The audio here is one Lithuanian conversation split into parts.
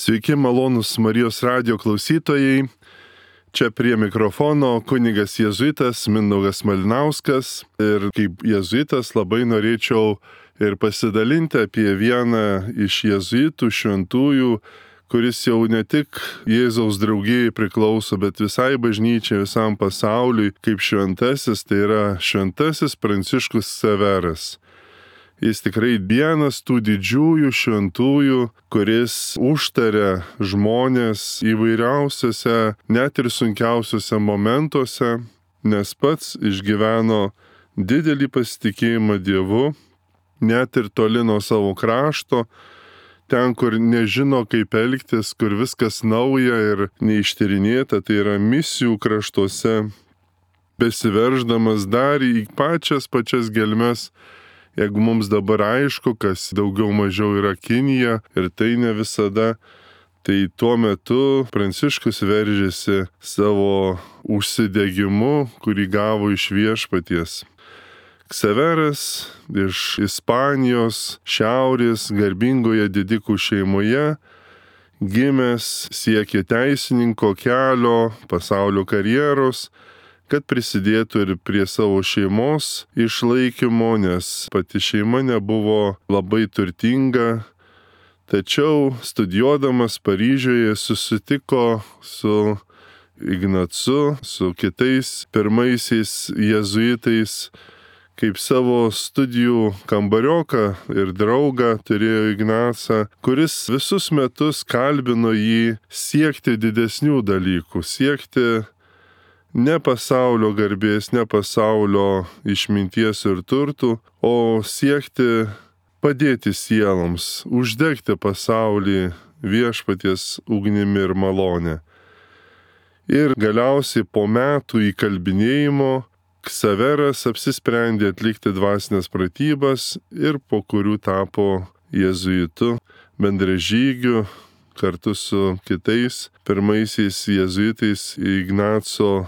Sveiki, malonūs Marijos radijo klausytojai. Čia prie mikrofono kunigas jėzuitas Mindaugas Malinauskas. Ir kaip jėzuitas labai norėčiau ir pasidalinti apie vieną iš jėzuitų šventųjų, kuris jau ne tik Jėzaus draugijai priklauso, bet visai bažnyčiai, visam pasauliui kaip šventasis, tai yra šventasis Pranciškus Ksaveras. Jis tikrai vienas tų didžiųjų šventųjų, kuris užtaria žmonės įvairiausiose, net ir sunkiausiuose momentuose, nes pats išgyveno didelį pasitikėjimą Dievu, net ir toli nuo savo krašto, ten, kur nežino, kaip elgtis, kur viskas nauja ir neištyrinėta, tai yra misijų kraštuose, besiverždamas dar į pačias gelmes. Jeigu mums dabar aišku, kas daugiau mažiau yra Kinija, ir tai ne visada, tai tuo metu Pranciškus veržėsi savo užsidegimu, kurį gavo iš Viešpaties. Ksaveras iš Ispanijos šiaurės garbingoje didikų šeimoje, gimęs siekė teisininko kelio, pasaulio karjeros, kad prisidėtų ir prie savo šeimos išlaikymo, nes pati šeima nebuvo labai turtinga. Tačiau studijuodamas Paryžiuje susitiko su Ignacu, su kitais pirmaisiais jėzuitais, kaip savo studijų kambarioką ir draugą turėjo Ignacą, kuris visus metus kalbino jį siekti didesnių dalykų, siekti ne pasaulio garbės, ne pasaulio išminties ir turtų, o siekti padėti sieloms, uždegti pasaulį Viešpaties ugnimi ir malonę. Ir galiausiai po metų įkalbinėjimo Ksaveras apsisprendė atlikti dvasinės pratybas ir po kurių tapo jėzuitu, bendražygiu, kartu su kitais pirmaisiais jėzuitais Ignaco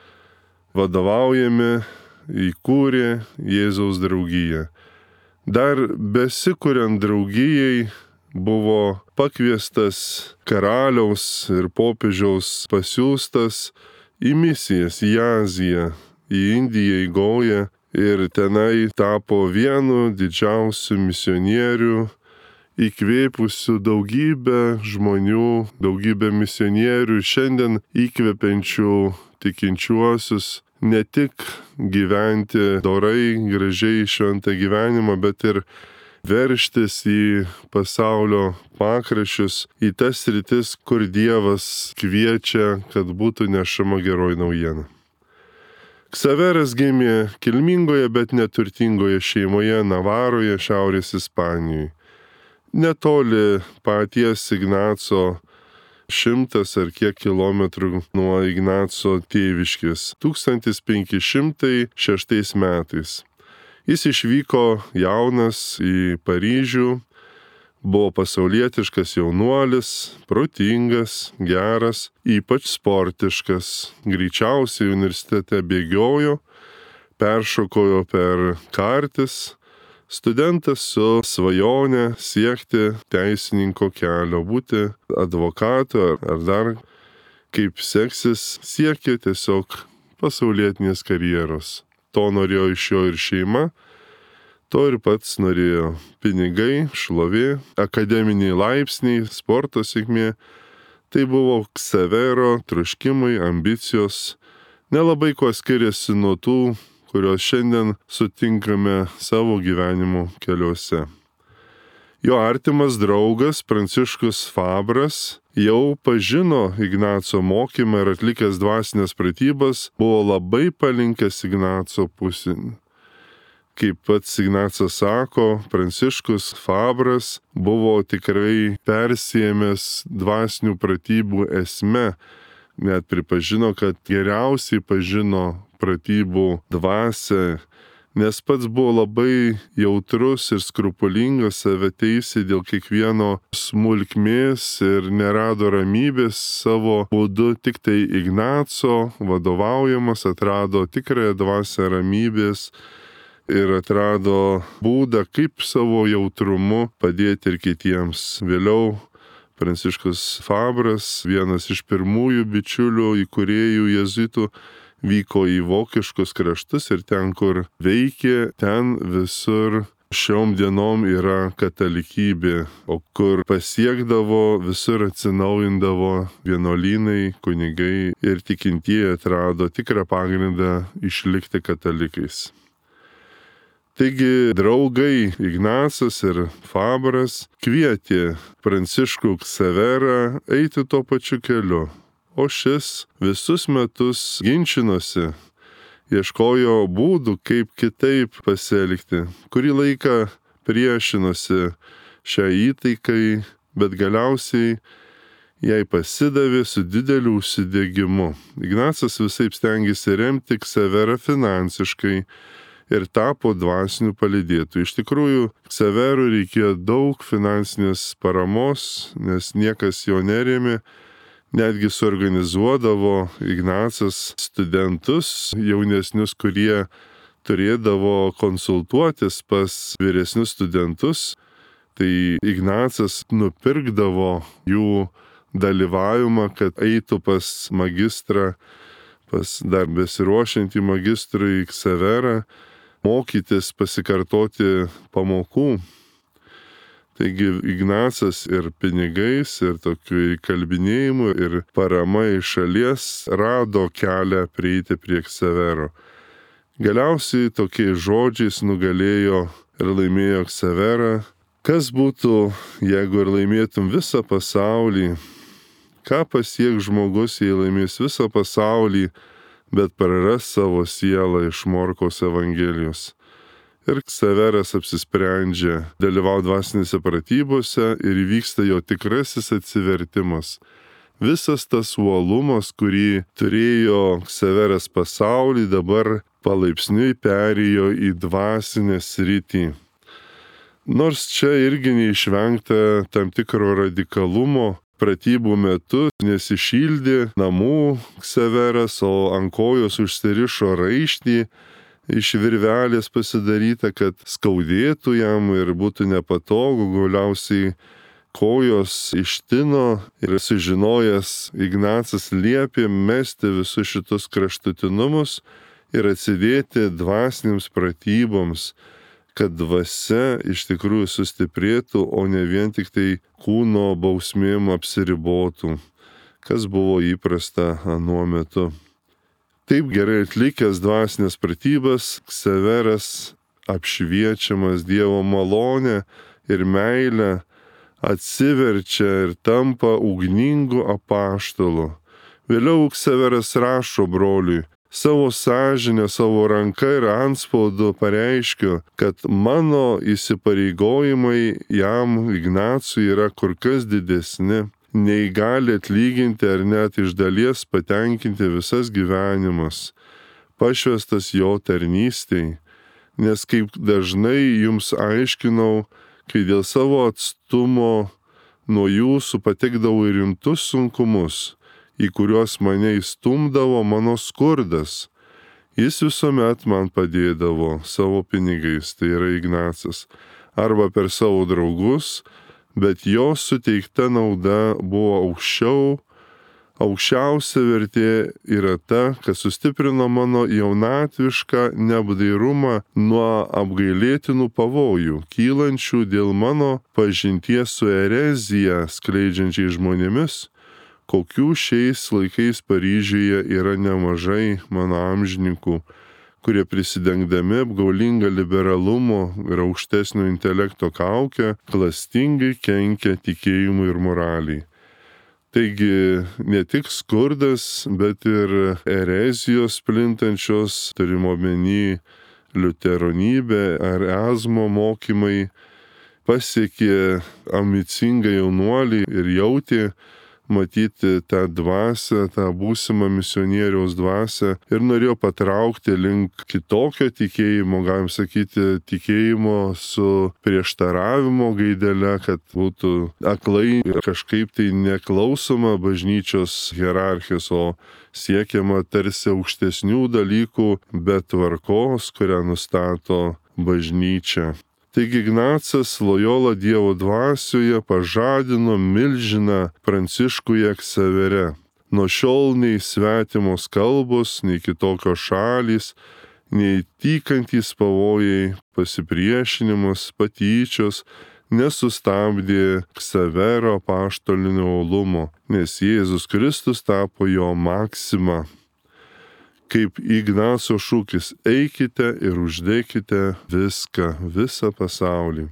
vadovaujami įkūrė Jėzaus draugiją. Dar besikuriant draugijai buvo pakviestas karaliaus ir popiežiaus pasiųstas į misijas į Aziją, į Indiją, į Gaują, ir tenai tapo vienu didžiausių misionierių, įkvėpusių daugybę žmonių, daugybę misionierių, šiandien įkvepiančių tikinčiuosius ne tik gyventi dorai, gražiai šventą gyvenimą, bet ir veržtis į pasaulio pakraščius, į tas sritis, kur Dievas kviečia, kad būtų nešama geroji naujiena. Ksaveras gimė kilmingoje, bet neturtingoje šeimoje Navaroje, šiaurės Ispanijoje. Netoli paties Ignaco 100 ar kiek kilometrų nuo Ignaco tėviškės 1506 metais. Jis išvyko jaunas į Paryžių, buvo pasaulietiškas jaunuolis, protingas, geras, ypač sportiškas, greičiausiai universitete bėgiojo, peršokojo per kartis. Studentas su svajone siekti teisininko kelio, būti advokatu ar dar kaip seksis, siekė tiesiog pasaulietinės karjeros. To norėjo iš jo ir šeima, to ir pats norėjo. Pinigai, šlovė, akademiniai laipsniai, sporto sėkmė. Tai buvo Ksavero troškimai, ambicijos, nelabai kuo skiriasi nuo tų, kurios šiandien sutinkame savo gyvenimo keliuose. Jo artimas draugas Pranciškus Fabras jau pažino Ignaco mokymą ir atlikęs dvasinės pratybas buvo labai palinkęs Ignaco pusėn. Kaip pats Ignacas sako, Pranciškus Fabras buvo tikrai persiėmęs dvasinių pratybų esme, net pripažino, kad geriausiai pažino pratybų dvasią, nes pats buvo labai jautrus ir skrupulingas, save teisė dėl kiekvieno smulkmės ir nerado ramybės savo būdu. Tik tai Ignaco vadovaujamas atrado tikrąją dvasią ramybės ir atrado būdą, kaip savo jautrumu padėti ir kitiems. Vėliau Pranciškus Fabras, vienas iš pirmųjų bičiulių įkūrėjų jėzuitų, vyko į vokiškus kraštus ir ten, kur veikė, ten visur šiom dienom yra katalikybė, o kur pasiekdavo, visur atsinaujindavo vienuolynai, kunigai ir tikintieji atrado tikrą pagrindą išlikti katalikais. Taigi draugai Ignacas ir Fabras kvietė Pranciškų Ksaverą eiti tuo pačiu keliu, o šis visus metus ginčinosi, ieškojo būdų, kaip kitaip pasielgti. Kurį laiką priešinosi šią įtaikai, bet galiausiai jai pasidavė su dideliu užsidegimu. Ignacas visaip stengėsi remti Ksaverą finansiškai ir tapo dvasiniu palydėtoju. Iš tikrųjų, Ksaverui reikėjo daug finansinės paramos, nes niekas jo nerėmė. Netgi suorganizuodavo Ignacas studentus jaunesnius, kurie turėdavo konsultuotis pas vyresnius studentus. Tai Ignacas nupirkdavo jų dalyvavimą, kad eitų pas magistrą, pas dar besiruošiantį magistrui Ksaverą, mokytis pasikartoti pamokų. Taigi Ignacas ir pinigais, ir tokiu įkalbinėjimu, ir parama iš šalies rado kelią prieiti prie Ksavero. Galiausiai tokiais žodžiais nugalėjo ir laimėjo Ksaverą. Kas būtų, jeigu ir laimėtum visą pasaulį? Ką pasieks žmogus, jei laimės visą pasaulį, bet praras savo sielą iš Morkaus Evangelijos? Ir Ksaveras apsisprendžia dalyvauti dvasinėse pratybose ir įvyksta jo tikrasis atsivertimas. Visas tas uolumas, kurį turėjo Ksaveras pasaulį, dabar palaipsniui perėjo į dvasinę sritį. Nors čia irgi neišvengta tam tikro radikalumo pratybų metu, nesišildė namų Ksaveras, o ant kojos užsirišo raištį, iš virvelės pasidaryta, kad skaudėtų jam ir būtų nepatogu, galiausiai kojos ištino ir sužinojęs Ignacas liepė mesti visus šitus kraštutinumus ir atsidėti dvasinėms pratyboms, kad dvasia iš tikrųjų sustiprėtų, o ne vien tik tai kūno bausmėm apsiribotų, kas buvo įprasta anuo metu. Taip gerai atlikęs dvasinės pratybas, Ksaveras apšviečiamas Dievo malonę ir meilę atsiverčia ir tampa ugningu apaštalu. Vėliau Ksaveras rašo broliui: savo sąžinę, savo ranką ir antspaudu pareiškiu, kad mano įsipareigojimai jam, Ignacui, yra kur kas didesni, nei gali atlyginti ar net iš dalies patenkinti visas gyvenimas, pašvestas jo tarnystei. Nes kaip dažnai jums aiškinau, kai dėl savo atstumo nuo jūsų patekdavau į rimtus sunkumus, į kuriuos mane įstumdavo mano skurdas, jis visuomet man padėdavo savo pinigais, tai yra Ignacas, arba per savo draugus, bet jo suteikta nauda buvo aukščiausia vertė yra ta, kad sustiprino mano jaunatvišką neapdairumą nuo apgailėtinų pavojų, kylančių dėl mano pažinties su erezija skleidžiančiais žmonėmis, kokių šiais laikais Paryžiuje yra nemažai mano amžininkų, kurie prisidengdami apgaulingą liberalumo ir aukštesnio intelekto kaukę klastingai kenkia tikėjimui ir moraliai. Taigi ne tik skurdas, bet ir erezijos plintančios, turime omeny liuteronybė ar ezmo mokymai, pasiekė ambicingą jaunuolį ir jautė matyti tą dvasią, tą būsimą misionieriaus dvasią ir norėjo patraukti link kitokio tikėjimo, galim sakyti, tikėjimo su prieštaravimo gaidele, kad būtų aklai kažkaip tai neklausoma bažnyčios hierarchijos, o siekiama tarsi aukštesnių dalykų, bet tvarkos, kurią nustato bažnyčia. Taigi Ignacas Lojola Dievo dvasioje pažadino milžiną Pranciškų Eksavere. Nuo šiol nei svetimos kalbos, nei kitokios šalys, nei tykantys pavojai, pasipriešinimas, patyčios nesustabdė Ksavero apaštalinio uolumo, nes Jėzus Kristus tapo jo maksima. Kaip Ignaco šūkis: eikite ir uždekite visą pasaulį.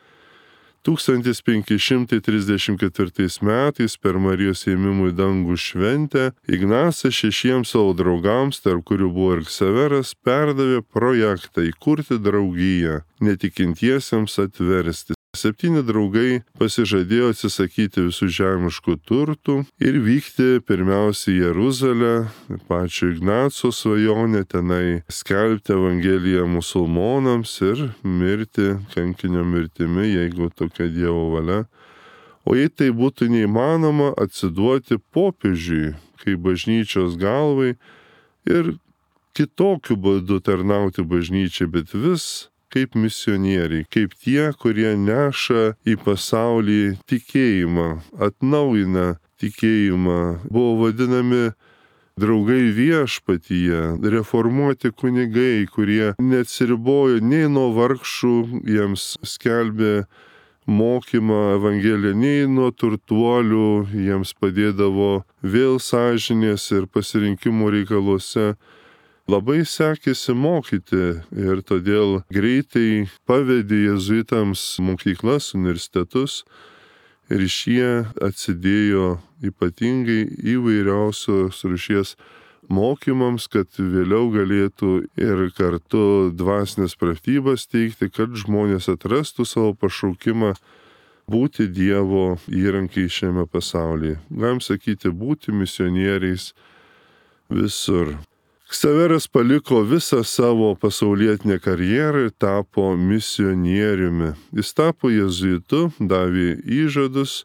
1534 metais per Marijos ėmimų į dangų šventę Ignacas 6 savo draugams, tarp kurių buvo ir Ksaveras, perdavė projektą įkurti draugiją netikintiesiems atversti. 7 draugai pasižadėjo atsisakyti visų žemiškų turtų ir vykti pirmiausia į Jeruzalę, pačio Ignaco svajonę tenai skelbti Evangeliją musulmonams ir mirti kankinio mirtimi, jeigu tokia Dievo valia. O jei tai būtų neįmanoma, atsiduoti popiežiui, kaip bažnyčios galvai ir kitokiu būdu tarnauti bažnyčiai, bet vis kaip misionieriai, kaip tie, kurie neša į pasaulį tikėjimą, atnaujina tikėjimą. Buvo vadinami draugai viešpatyje, reformuoti kunigai, kurie neatsiribojo nei nuo vargšų, jiems skelbė mokymą Evangeliją, nei nuo turtuolių, jiems padėdavo vėl sąžinės ir pasirinkimo reikaluose. Labai sekėsi mokyti ir todėl greitai pavedė jėzuitams mokyklas, universitetus ir šie atsidėjo ypatingai įvairiausios rūšies mokymams, kad vėliau galėtų ir kartu dvasinės pratybas teikti, kad žmonės atrastų savo pašaukimą būti Dievo įrankiai šiame pasaulyje. Galim sakyti, būti misionieriais visur. Ksaveras paliko visą savo pasaulietinę karjerą ir tapo misionieriumi. Jis tapo jėzuitu, davė įžadus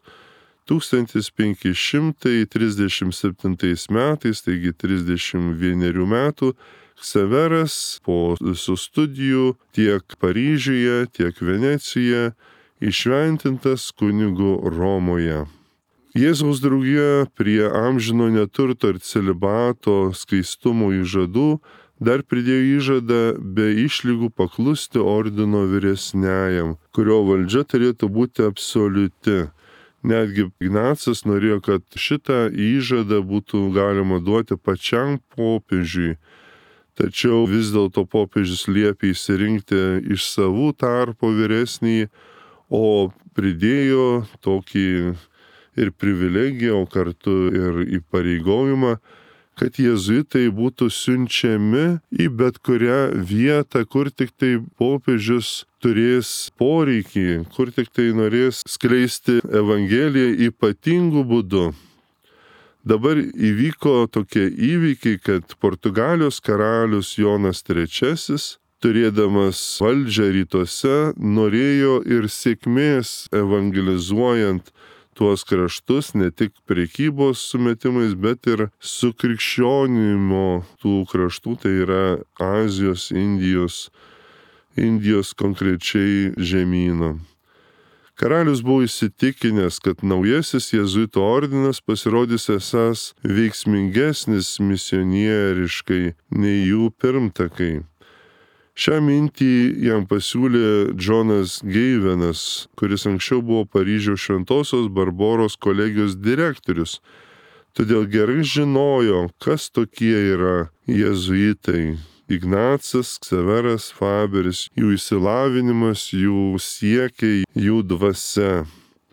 1537 metais, taigi 31 metų, Ksaveras po visų studijų tiek Paryžiuje, tiek Venecijoje įšventintas kunigu Romoje. Jėzaus draugija prie amžino neturto ir celibato skaistumo įžadų dar pridėjo įžadą be išlygų paklusti ordino vyresniajam, kurio valdžia turėtų būti absoliuti. Netgi Ignacas norėjo, kad šitą įžadą būtų galima duoti pačiam popiežiui. Tačiau vis dėlto popiežius liepė išsirinkti iš savų tarpo vyresnį, o pridėjo tokį ir privilegiją, o kartu ir įpareigojimą, kad jėzuitai būtų siunčiami į bet kurią vietą, kur tik tai popiežius turės poreikį, kur tik tai norės skleisti Evangeliją ypatingų būdų. Dabar įvyko tokie įvykiai, kad Portugalijos karalius Jonas III, turėdamas valdžią rytuose, norėjo ir sėkmės evangelizuojant tuos kraštus, ne tik prekybos sumetimais, bet ir sukrikščionimo tų kraštų, tai yra Azijos, Indijos konkrečiai žemyno. Karalius buvo įsitikinęs, kad naujasis jėzuitų ordinas pasirodys esąs veiksmingesnis misionieriškai nei jų pirmtakai. Šią mintį jam pasiūlė Džonas Geivenas, kuris anksčiau buvo Paryžiaus Šventosios Barboros kolegijos direktorius. Todėl gerai žinojo, kas tokie yra jėzuitai. Ignacas, Ksaveras, Faberis, jų išsilavinimas, jų siekiai, jų dvasia.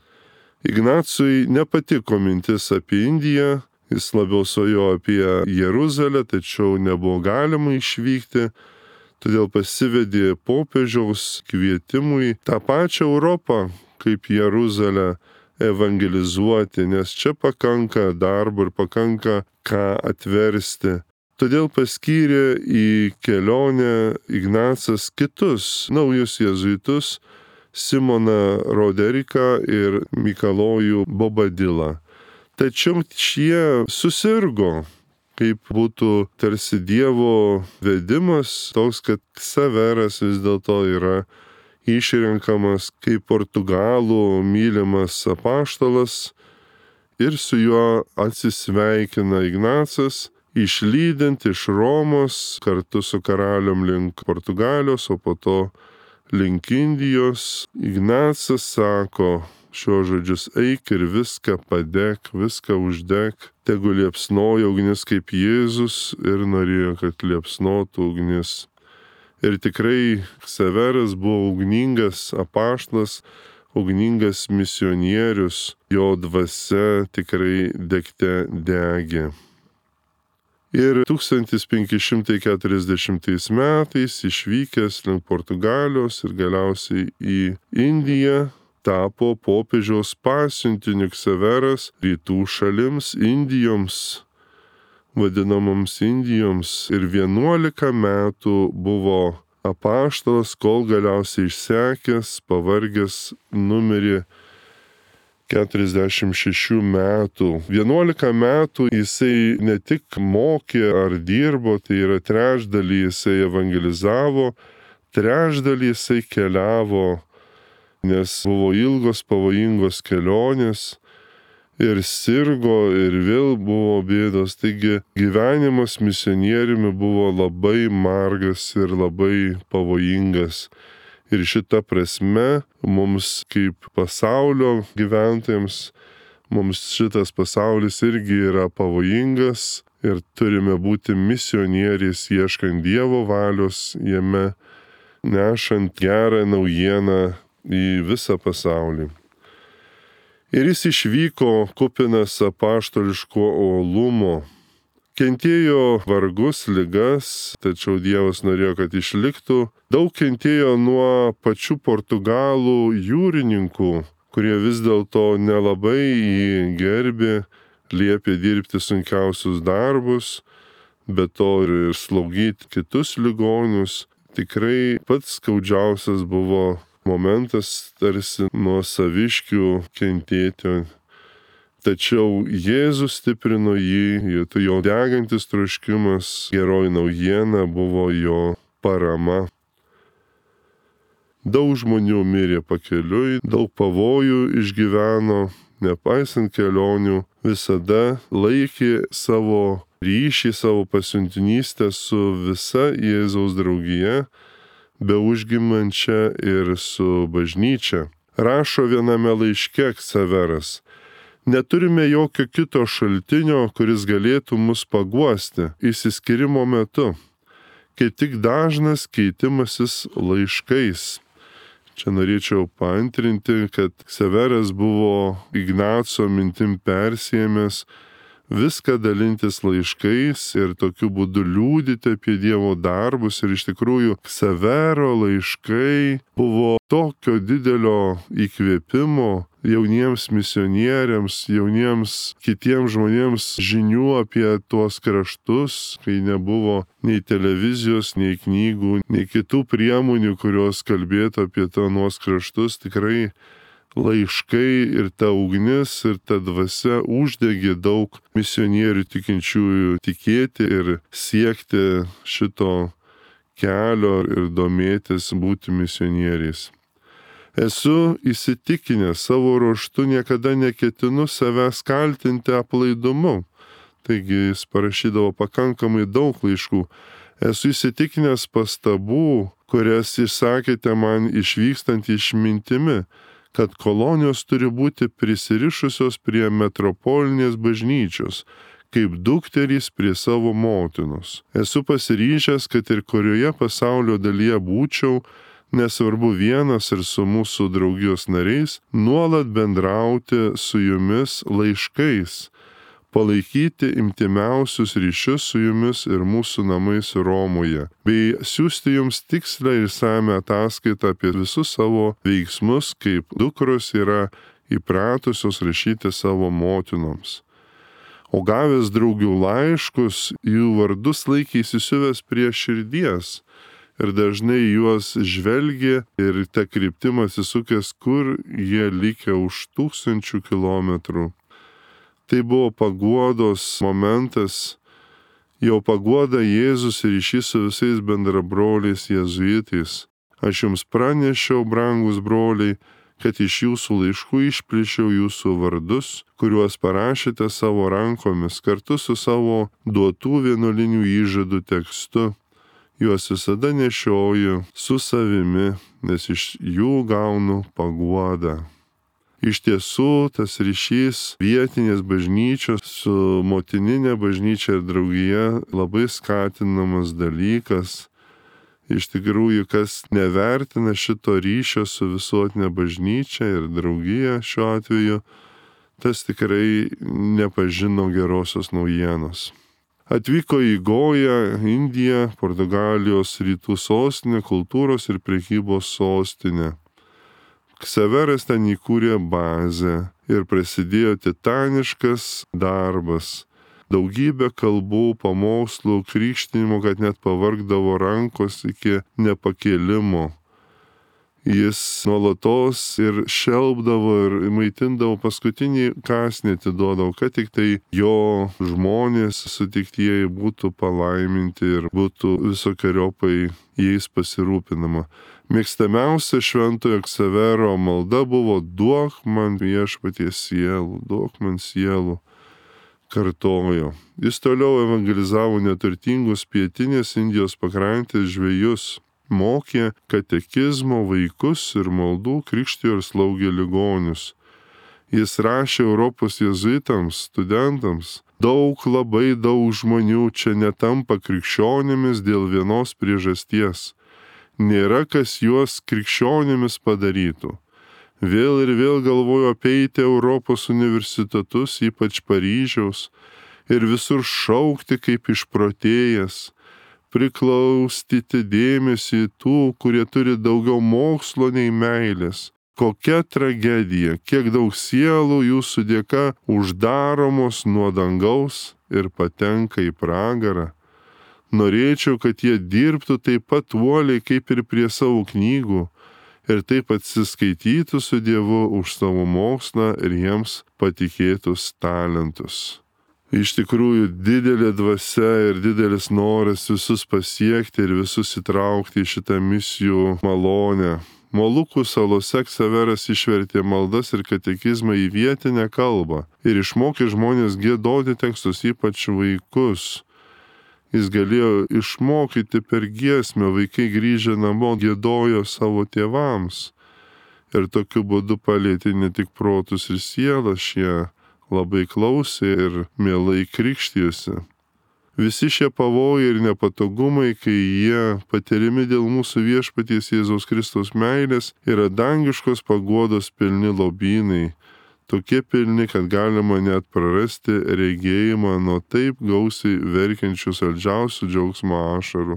Ignacui nepatiko mintis apie Indiją, jis labiau svajojo apie Jeruzalę, tačiau nebuvo galima išvykti. Todėl pasivedė popiežiaus kvietimui tą pačią Europą kaip Jeruzalę evangelizuoti, nes čia pakanka darbo ir pakanka ką atversti. Todėl paskyrė į kelionę Ignacas kitus naujus jėzuitus Simoną Roderiką ir Mikalojų Bobadilą. Tačiau šie susirgo, kaip būtų tarsi Dievo vedimas toks, kad Ksaveras vis dėlto yra išrenkamas kaip Portugalų mylimas apaštalas ir su juo atsisveikina Ignacas, išlydint iš Romos kartu su karalium link Portugalijos, o po to link Indijos. Ignacas sako šiuos žodžius: eik ir viską padek, viską uždek, tegu liepsnoja ugnis kaip Jėzus ir norėjo, kad liepsnotų ugnis. Ir tikrai Ksaveras buvo ugningas apaštalas, ugningas misionierius, jo dvasia tikrai degte degė. Ir 1540 metais išvykęs link Portugalijos ir galiausiai į Indiją tapo popiežiaus pasiuntiniu Ksaveras rytų šalims, Indijoms, vadinamoms Indijoms, ir 11 metų buvo apaštalas, kol galiausiai išsekęs, pavargęs, numirė 46 metų. 11 metų jisai ne tik mokė ar dirbo, tai yra trečdalį jisai evangelizavo, trečdalį jisai keliavo, nes buvo ilgos pavojingos kelionės ir sirgo ir vėl buvo bėdos. Taigi gyvenimas misionieriumi buvo labai margas ir labai pavojingas. Ir šita prasme mums kaip pasaulio gyventojams, mums šitas pasaulis irgi yra pavojingas ir turime būti misionieriais ieškant Dievo valios jame, nešant gerą naujieną į visą pasaulį. Ir jis išvyko kupinas apaštališko uolumo. Kentėjo vargus, ligas, tačiau Dievas norėjo, kad išliktų. Daug kentėjo nuo pačių portugalų jūrininkų, kurie vis dėlto nelabai jį gerbė, liepė dirbti sunkiausius darbus, bet to ir slaugyti kitus ligonius. Tikrai pats skaudžiausias buvo momentas tarsi nuo saviškių kentėti. Tačiau Jėzus stiprino jį, jo degantis troškimas, geroji naujiena buvo jo parama. Daug žmonių mirė pakeliui, daug pavojų išgyveno, nepaisant kelionių, visada laikė savo ryšį, savo pasiuntinystę su visa Jėzaus draugija, beužgimančia ir su bažnyčia. Rašo viename laiške Ksaveras: neturime jokio kito šaltinio, kuris galėtų mus paguosti išsiskyrimo metu, kaip tik dažnas keitimasis laiškais. Čia norėčiau paantrinti, kad Ksaveras buvo Ignaco mintim persiėmęs viską dalintis laiškais ir tokiu būdu liudyti apie Dievo darbus. Ir iš tikrųjų Ksavero laiškai buvo tokio didelio įkvėpimo jauniems misionieriams, jauniems kitiems žmonėms žinių apie tuos kraštus, kai nebuvo nei televizijos, nei knygų, nei kitų priemonių, kurios kalbėtų apie tuos kraštus. Tikrai laiškai ir ta ugnis ir ta dvasia uždegė daug misionierių tikinčiųjų tikėti ir siekti šito kelio ir domėtis būti misionieriais. Esu įsitikinęs, savo ruožtu niekada neketinu savęs kaltinti aplaidumu. Taigi jis parašydavo pakankamai daug laiškų. Esu įsitikinęs pastabų, kurias išsakėte man išvykstant išmintimi, kad kolonijos turi būti prisirišusios prie metropolinės bažnyčios, kaip dukterys prie savo motinos. Esu pasiryžęs, kad ir kurioje pasaulio dalyje būčiau, nesvarbu vienas ir su mūsų draugijos nariais, nuolat bendrauti su jumis laiškais, palaikyti intimiausius ryšius su jumis ir mūsų namais Romoje, bei siųsti jums tikslę ir išsamią ataskaitą apie visus savo veiksmus, kaip dukros yra įpratusios rašyti savo motinoms. O gavęs draugių laiškus, jų vardus laikė įsisiuvęs prie širdies ir dažnai juos žvelgė ir ta kryptim atsisukęs, kur jie likę už 1000 kilometrų. Tai buvo paguodos momentas, jo paguoda Jėzus ryšys su visais bendrabroliais jėzuitais. Aš jums pranešiau, brangus broliai, kad iš jūsų laiškų išplėšiau jūsų vardus, kuriuos parašėte savo rankomis kartu su savo duotų vienuolinių įžadų tekstu. Juos visada nešioju su savimi, nes iš jų gaunu paguodą. Iš tiesų, tas ryšys vietinės bažnyčios su motininė bažnyčia ir draugija labai skatinamas dalykas. Iš tikrųjų, kas nevertina šito ryšio su visuotinė bažnyčia ir draugija šiuo atveju, tas tikrai nepažino gerosios naujienos. Atvyko į Goją, Indiją, Portugalijos rytų sostinę, kultūros ir prekybos sostinę. Ksaveras ten įkūrė bazę ir prasidėjo titaniškas darbas. Daugybė kalbų, pamokslų, krikštinimo, kad net pavargdavo rankos iki nepakėlimo. Jis nuolatos ir šelbdavo ir maitindavo, paskutinį kąsnį atiduodavo, kad tik tai jo žmonės sutiktieji būtų palaiminti ir būtų visokiojopai jais pasirūpinama. Mėgstamiausia šventojo Ksavero malda buvo: duok man viešpaties sielų, duok man sielų. Kartojo. Jis toliau evangelizavo neturtingus pietinės Indijos pakrantės žvejus, mokė katekizmo vaikus ir maldų, krikštijo ir slaugė ligonius. Jis rašė Europos jėzuitams, studentams: labai daug žmonių čia netampa krikščionimis dėl vienos priežasties. Nėra kas juos krikščionimis padarytų. Vėl ir vėl galvoju apeiti Europos universitetus, ypač Paryžiaus, ir visur šaukti kaip išprotėjęs, priklaustyti dėmesį tų, kurie turi daugiau mokslo nei meilės. Kokia tragedija, kiek daug sielų jūsų dėka uždaromos nuo dangaus ir patenka į pragarą. Norėčiau, kad jie dirbtų taip pat uoliai kaip ir prie savo knygų, ir taip atsiskaitytų su Dievu už savo mokslą ir jiems patikėtus talentus. Iš tikrųjų, didelė dvasia ir didelis noras visus pasiekti ir visus įtraukti į šitą misijų malonę. Molukų salose Ksaveras išvertė maldas ir katekizmą į vietinę kalbą ir išmokė žmonės giedoti tekstus, ypač vaikus. Jis galėjo išmokyti per giesmę, vaikai grįžę namo giedojo savo tėvams. Ir tokiu būdu palėtė ne tik protus ir sielą, šie labai klausė ir mielai krikštijosi. Visi šie pavojai ir nepatogumai, kai jie patiriami dėl mūsų viešpaties Jėzaus Kristaus meilės, yra dangiškos paguodos pilni lobynai. Tokie pilni, kad galima net prarasti regėjimą nuo taip gausiai verkiančių saldžiausių džiaugsmo ašarų.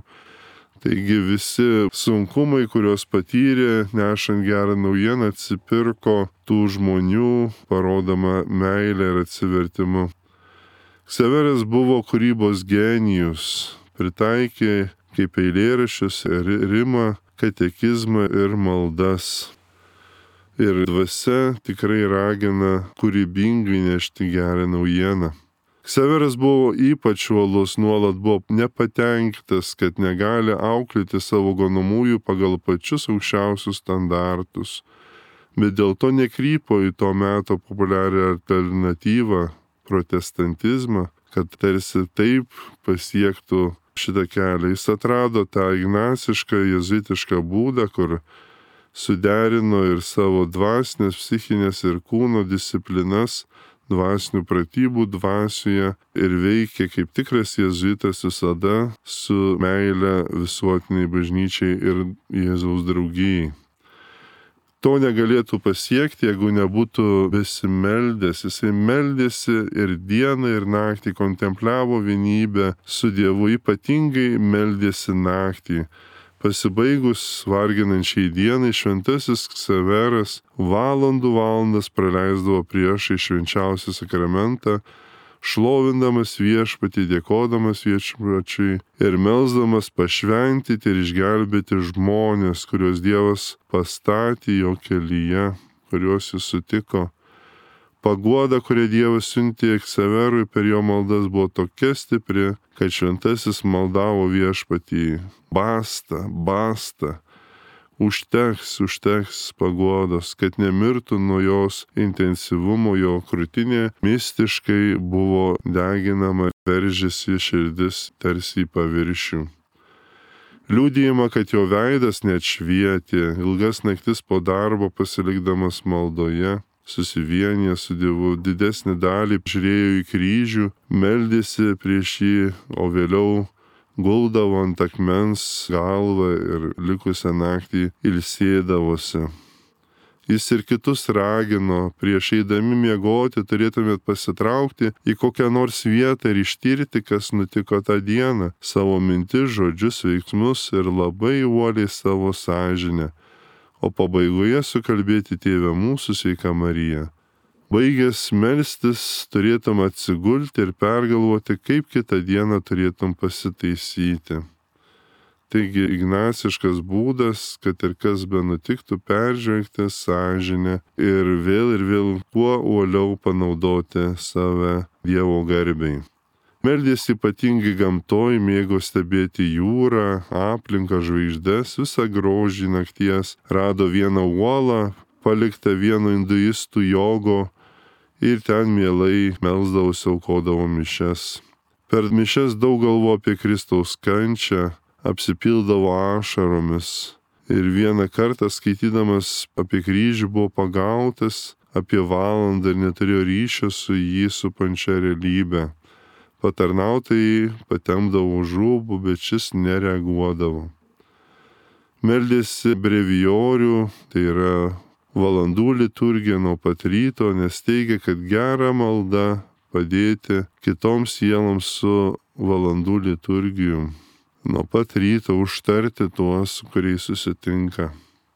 Taigi visi sunkumai, kuriuos patyrė, nešant gerą naujieną, atsipirko tų žmonių, parodama meilę ir atsivertimu. Ksaveras buvo kūrybos genijus, pritaikė kaip eilėraščius rimą, katekizmą ir maldas. Ir dvasia tikrai ragina kūrybingai nešti gerą naujieną. Ksaveras buvo ypač uolus, nuolat buvo nepatenkintas, kad negali auklėti savo ganomųjų pagal pačius aukščiausius standartus, bet dėl to nekrypo į to meto populiarią alternatyvą protestantizmą, kad tarsi taip pasiektų šitą kelią. Jis atrado tą ignacišką, jėzuitišką būdą, kur suderino ir savo dvasinės, psichinės ir kūno disciplinas dvasinių pratybų dvasioje ir veikė kaip tikras jėzuitas visada su meile visuotiniai bažnyčiai ir Jėzaus draugijai. To negalėtų pasiekti, jeigu nebūtų besimeldęs. Jisai meldėsi ir dieną, ir naktį, kontempliavo vienybę su Dievu, ypatingai meldėsi naktį. Pasibaigus varginančiai dienai, šventasis Ksaveras valandas praleisdavo priešais švenčiausią sakramentą, šlovindamas viešpatį, dėkodamas viešpačiui ir melsdamas pašventyti ir išgelbėti žmonės, kuriuos Dievas pastatė jo kelyje, kuriuos jis sutiko. Paguoda, kurią Dievas siuntė Ksaverui per jo maldas, buvo tokia stipri, kad šventasis maldavo viešpatį: basta, Užteks paguodos, kad nemirtų nuo jos intensyvumo, jo krūtinė mistiškai buvo deginama, veržėsi širdis tarsi į paviršių. Liudijama, kad jo veidas net švietė, ilgas naktis po darbo pasilikdamas maldoje, susivienė su Dievu, didesnį dalį žiūrėjo į kryžių, meldėsi prieš jį, o vėliau guldavo ant akmens galvą ir likusią naktį ilsėdavosi. Jis ir kitus ragino, prieš eidami miegoti turėtumėt pasitraukti į kokią nors vietą ir ištirti, kas nutiko tą dieną, savo mintis, žodžius, veiksmus ir labai uoliai savo sąžinę, o pabaigoje sukalbėti Tėve mūsų, sveika Marija. Baigęs melstis turėtum atsigulti ir pergalvoti, kaip kitą dieną turėtum pasitaisyti. Taigi ignaciškas būdas, kad ir kas be nutiktų, peržvelgti sąžinę ir vėl kuo uoliau panaudoti save Dievo garbei. Meldėsi ypatingai gamtoj, mėgo stebėti jūrą, aplinką, žvaigždes, visą grožį nakties, rado vieną uolą, paliktą vieno hinduistų jogo, ir ten mielai melsdavosi, aukodavo mišias. Per mišias daug galvo apie Kristaus kančią, apsipildavo ašaromis. Ir vieną kartą skaitydamas apie kryžių buvo pagautas apie valandą ir neturėjo ryšio su jį supančia realybė. Patarnautojai patemdavo už rūbų, bet šis nereaguodavo. Meldėsi brevijorių, tai yra valandų liturgija nuo pat ryto, nes teigia, kad gera malda padėti kitoms sieloms su valandų liturgijų. Nuo pat ryto užtarti tuos, su kuriais susitinka.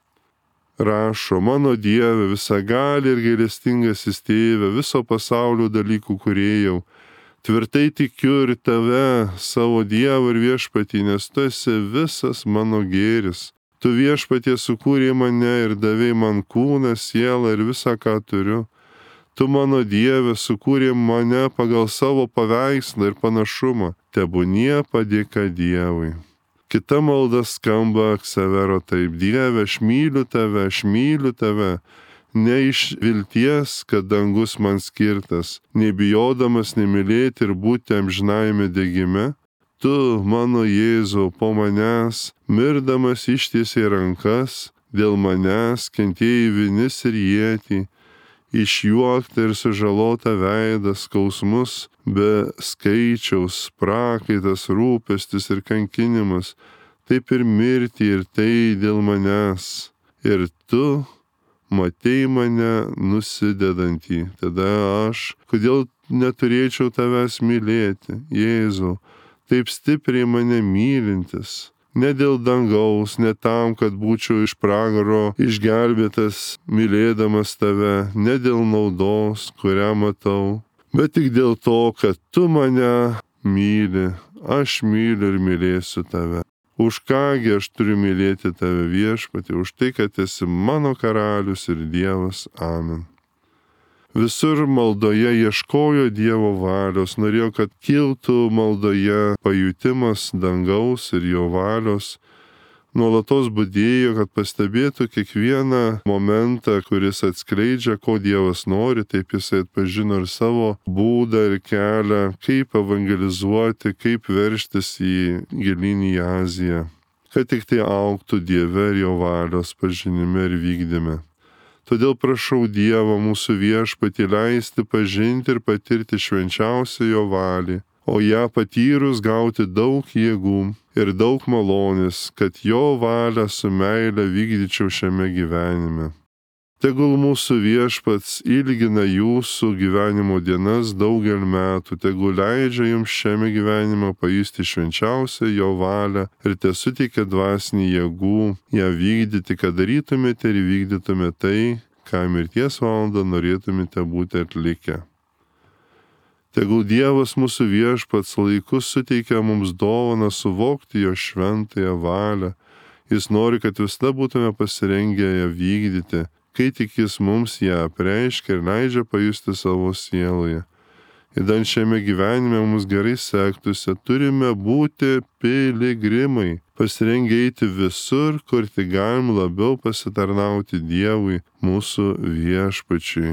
Rašo, mano Dieve, visagali ir gailestingasis Tėve, viso pasaulio dalykų kūrėjau, tvirtai tikiu ir Tave, savo Dievą ir Viešpatį, nes Tu esi visas mano gėris. Tu Viešpatie sukūrei mane ir davei man kūną, sielą ir visą, ką turiu. Tu mano Dieve sukūrei mane pagal savo paveikslą ir panašumą. Tebūnie padėka Dievui. Kita malda skamba Ksavero taip. Dieve, aš myliu Tave, ne iš vilties, kad dangus man skirtas, nebijodamas nemylėti ir būti amžinajame degime. Tu, mano Jėzau, po manęs, mirdamas ištiesiai rankas, dėl manęs kentėjai vinis ir ietį, išjuoktą ir sužalotą veidą, skausmus be skaičiaus, prakaitas, rūpestis ir kankinimas, taip ir mirtį ir tai dėl manęs. Ir Tu matei mane nusidedantį, tada aš, kodėl neturėčiau Tavęs mylėti, Jėzau, taip stipriai mane mylintis, ne dėl dangaus, ne tam, kad būčiau iš pragaro išgelbėtas, mylėdamas Tave, ne dėl naudos, kurią matau, bet tik dėl to, kad Tu mane myli, aš myliu ir mylėsiu Tave. Už kągi aš turiu mylėti Tave, Viešpatie, už tai, kad esi mano karalius ir Dievas. Amen. Visur maldoje ieškojo Dievo valios, norėjo, kad kiltų maldoje pajutimas dangaus ir jo valios. Nuolatos budėjo, kad pastebėtų kiekvieną momentą, kuris atskleidžia, ko Dievas nori, taip jisai atpažino ir savo būdą ir kelią, kaip evangelizuoti, kaip veržtis gilyn į Aziją, kad tik tai augtų Dieve ir jo valios pažinime ir vykdyme. Todėl prašau Dievą mūsų Viešpatį leisti pažinti ir patirti švenčiausią jo valį, o ją patyrus gauti daug jėgų ir daug malonės, kad jo valią su meile vykdyčiau šiame gyvenime. Tegul mūsų Viešpats ilgina jūsų gyvenimo dienas daugel metų, tegul leidžia jums šiame gyvenime pajusti švenčiausią jo valią ir tesuteikia dvasinį jėgų ją vykdyti, kad darytumėte ir vykdytumėte tai, ką mirties valandą norėtumėte būti atlikę. Tegul Dievas mūsų Viešpats laikus suteikia mums dovaną suvokti jo šventąją valią. Jis nori, kad visada būtume pasirengę ją vykdyti, kai tik jis mums ją apreiškia ir leidžia pajusti savo sieloje. Įdant šiame gyvenime mums gerai sektųsi, turime būti piligrimai, pasirengę eiti visur, kur tik galim labiau pasitarnauti Dievui, mūsų viešpačiui.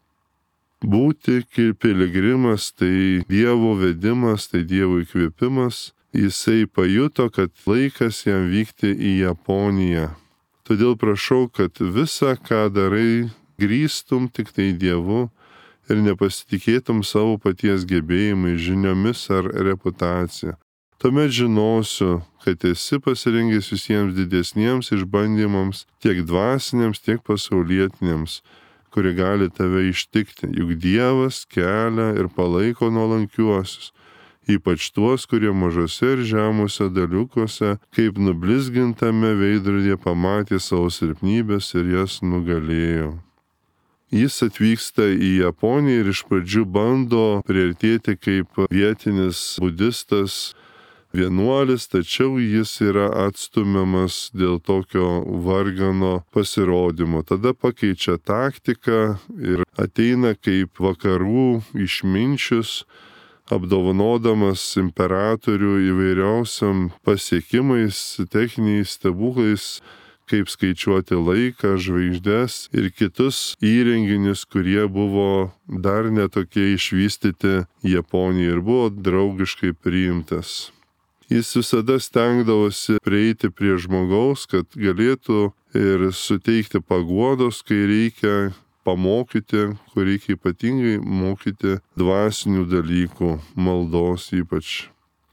Būti kaip piligrimas tai Dievo vedimas, tai Dievo įkvėpimas. Jisai pajuto, kad laikas jam vykti į Japoniją. Todėl prašau, kad visą, ką darai, grįstum tik tai Dievu ir nepasitikėtum savo paties gebėjimai, žiniomis ar reputacija. Tuomet žinosiu, kad esi pasirengęs visiems didesniems išbandymams, tiek dvasiniams, tiek pasaulietiniams, kurie gali tave ištikti. Juk Dievas kelia ir palaiko nuolankiuosius, ypač tuos, kurie mažose ir žemuose dalykuose, kaip nublizgintame veidrodyje pamatė savo silpnybės ir jas nugalėjo. Jis atvyksta į Japoniją ir iš pradžių bando priartėti kaip vietinis budistas, vienuolis, tačiau jis yra atstumiamas dėl tokio vargano pasirodymo. Tada pakeičia taktiką ir ateina kaip vakarų išminčius, apdovanodamas imperatorių įvairiausiam pasiekimais, techniniais stebuklais, kaip skaičiuoti laiką, žvaigždes ir kitus įrenginius, kurie buvo dar netokie išvystyti Japonijoje ir buvo draugiškai priimtas. Jis visada stengdavosi prieiti prie žmogaus, kad galėtų ir suteikti paguodos, kai reikia pamokyti, kur reikia ypatingai mokyti dvasinių dalykų, maldos ypač.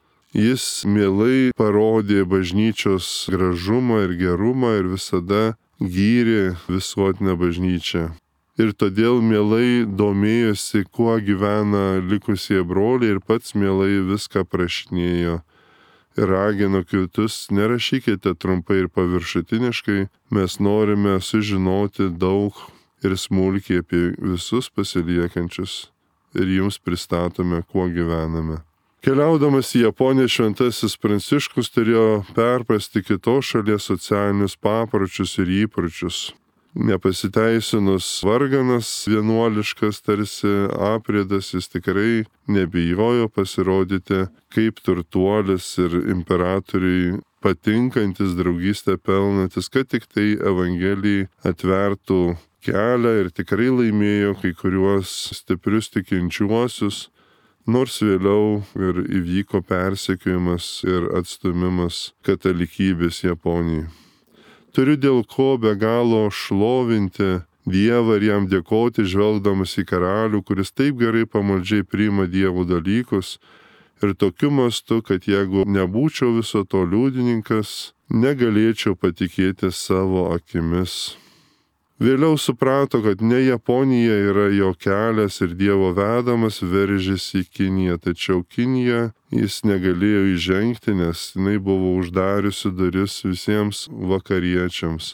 Jis mielai parodė bažnyčios gražumą ir gerumą ir visada gyrė visuotinę bažnyčią. Ir todėl mielai domėjosi, kuo gyvena likusieji broliai ir pats mielai viską prašinėjo. Ir ragino kitus, nerašykite trumpai ir paviršutiniškai, mes norime sužinoti daug ir smulkiai apie visus pasiliekančius ir jums pristatome, kuo gyvename. Keliaudamas į Japoniją, šventasis Pranciškus turėjo perprasti kitos šalies socialinius papročius ir įpročius. Nepasiteisinus varganas vienuoliškas tarsi apriedas, jis tikrai nebijojo pasirodyti kaip turtuolis ir imperatoriui patinkantis, draugystę pelnantis, kad tik tai Evangelijai atvertų kelią ir tikrai laimėjo kai kuriuos stiprius tikinčiuosius, nors vėliau ir įvyko persekiojimas ir atstumimas katalikybės Japonijai. Turiu dėl ko be galo šlovinti Dievą ir jam dėkoti, žvelgdamas į karalių, kuris taip gerai pamaldžiai priima Dievo dalykus ir tokiu mastu, kad jeigu nebūčiau viso to liudininkas, negalėčiau patikėti savo akimis. Vėliau suprato, kad ne Japonija yra jo kelias ir Dievo vedamas, veržėsi į Kiniją, tačiau Kiniją jis negalėjo įžengti, nes jinai buvo uždariusi duris visiems vakariečiams.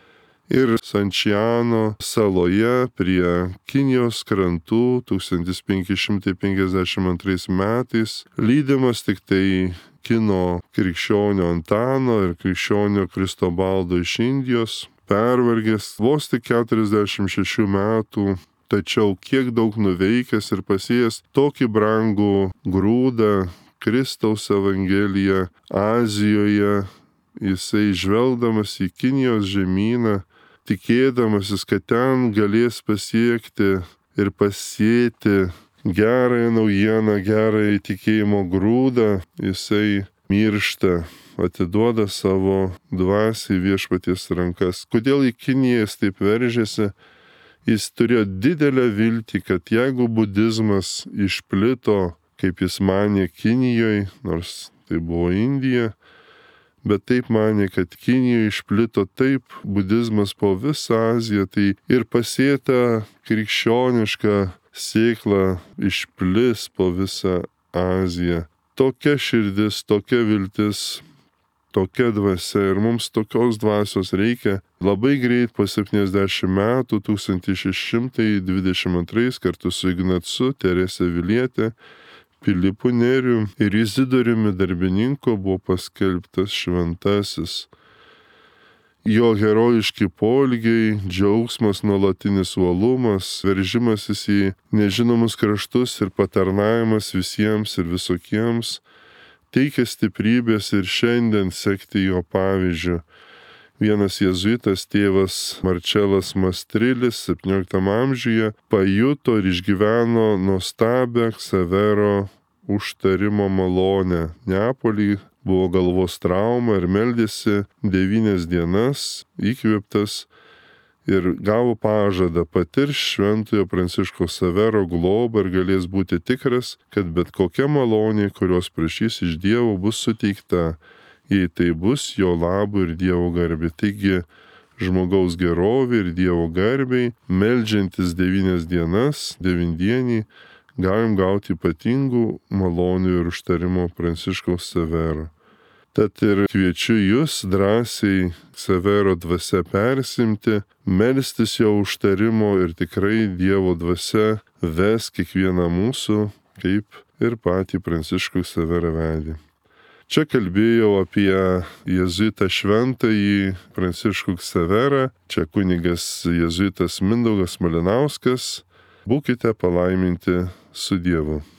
Ir Sančiano saloje prie Kinijos krantų 1552 metais, lydimas tik tai kino krikščionio Antano ir krikščionio Kristobaldo iš Indijos, pervargęs vos tik 46 metų, tačiau kiek daug nuveikęs ir pasėjęs tokį brangų grūdą Kristaus Evangeliją Azijoje, jisai žvelgdamas į Kinijos žemyną, tikėdamasis, kad ten galės pasiekti ir pasėti gerąją naujieną, gerąją tikėjimo grūdą, jisai miršta, atiduoda savo dvasią į viešpaties rankas. Kodėl į Kiniją jis taip veržėsi? Jis turėjo didelę viltį, kad jeigu budizmas išplito, kaip jis manė, Kinijoje, nors tai buvo Indija, bet taip manė, kad Kinijoje išplito taip budizmas po visą Aziją, tai ir pasėta krikščioniška sėkla išplis po visą Aziją. Tokia širdis, tokia viltis, tokia dvasia ir mums tokios dvasios reikia. Labai greit po 70 metų, 1622 kartu su Ignacu, Terese Vilietė, Pilypu Neriu ir Izidoriumi Darbininku buvo paskelbtas šventasis. Jo herojiški poelgiai, džiaugsmas, nuolatinis uolumas, veržimasis į nežinomus kraštus ir patarnavimas visiems ir visokiems teikia stiprybės ir šiandien sekti jo pavyzdžiu. Vienas jėzuitas tėvas Marčelas Mastrilis 17 amžiuje pajuto ir išgyveno nuostabią Ksavero užtarimo malonę. Neapoly buvo galvos trauma ir meldėsi 9 dienas įkvėptas ir gavo pažadą patirs šventojo Pranciškaus Ksavero globą ir galės būti tikras, kad bet kokia malonė, kurios prašys iš Dievo, bus suteikta, jei tai bus jo labui ir Dievo garbei. Taigi žmogaus gerovė ir Dievo garbei, meldžiantis 9 dienas, 9-dienį, galim gauti ypatingų malonių ir užtarimo Pranciškaus Ksavero. Tad ir kviečiu jūs drąsiai Ksavero dvasia persimti, melstis jo užtarimo ir tikrai Dievo dvasia ves kiekvieną mūsų, kaip ir patį Pranciškų Ksaverą vedė. Čia kalbėjau apie jėzuitą šventąjį Pranciškų Ksaverą, čia kunigas jėzuitas Mindaugas Malinauskas. Būkite palaiminti su Dievu.